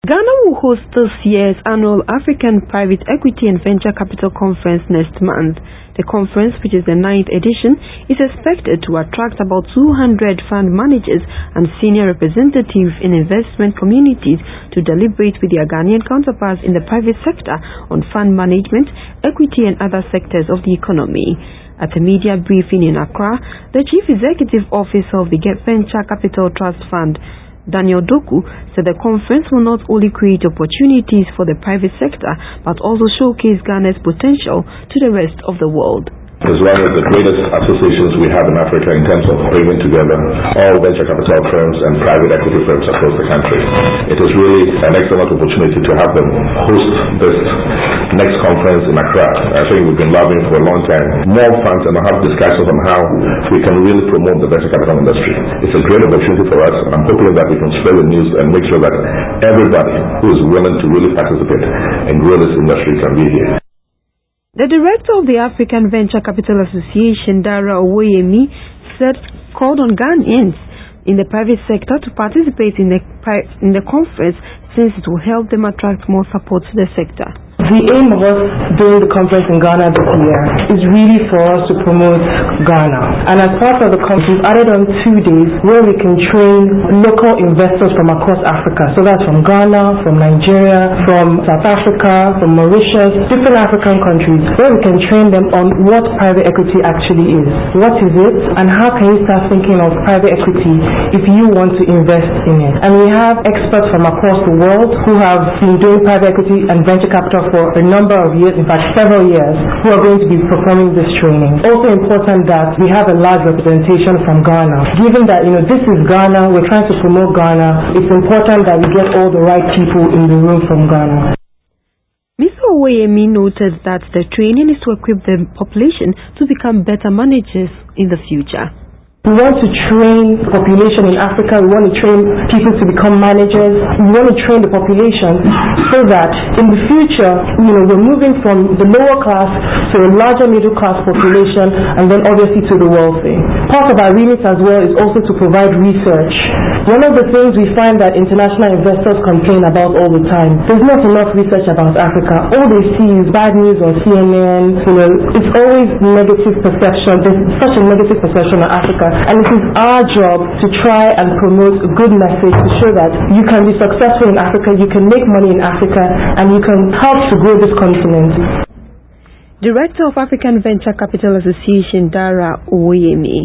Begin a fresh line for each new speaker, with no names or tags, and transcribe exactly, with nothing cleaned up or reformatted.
Ghana will host this year's annual African Private Equity and Venture Capital Conference next month. The conference, which is the ninth edition, is expected to attract about two hundred fund managers and senior representatives in investment communities to deliberate with their Ghanaian counterparts in the private sector on fund management, equity and other sectors of the economy. At a media briefing in Accra, the Chief Executive Officer of the Venture Capital Trust Fund, Daniel Doku, said the conference will not only create opportunities for the private sector but also showcase Ghana's potential to the rest of the world.
It's one of the greatest associations we have in Africa in terms of bringing together all venture capital firms and private equity firms across the country. It is really an excellent opportunity to have them host this next conference in Accra. I think we've been lobbying for a long time. More funds and have discussions on how we can really promote the venture capital industry. It's a great opportunity for us, and I'm hoping that we can spread the news and make sure that everybody who is willing to really participate and grow this industry can be here.
The director of the African Venture Capital Association, Dara Owoyemi, said called on Ghanaians in the private sector to participate in the, in the conference since it will help them attract more support to the sector.
The aim of us doing the conference in Ghana this year is really for us to promote Ghana. And as part of the conference, we've added on two days where we can train local investors from across Africa. So that's from Ghana, from Nigeria, from South Africa, from Mauritius, different African countries, where we can train them on what private equity actually is. What is it? And how can you start thinking of private equity if you want to invest in it? And we have experts from across the world who have been doing private equity and venture capital for a number of years, in fact several years, who are going to be performing this training. Also important that we have a large representation from Ghana. Given that, you know, this is Ghana, we're trying to promote Ghana, it's important that we get all the right people in the room from Ghana.
Mister Owoyemi noted that the training is to equip the population to become better managers in the future.
We want to train the population in Africa, we want to train people to become managers, we want to train the population so that in the future, you know, we're moving from the lower class to a larger middle class population and then obviously to the wealthy. Part of our remit as well is also to provide research. One of the things we find that international investors complain about all the time, there's not enough research about Africa. All they see is bad news on C N N, you know, it's always negative perception, there's such a negative perception of Africa. And it is our job to try and promote a good message to show that you can be successful in Africa, you can make money in Africa, and you can help to grow this continent.
Director of African Venture Capital Association, Dara Owoyemi.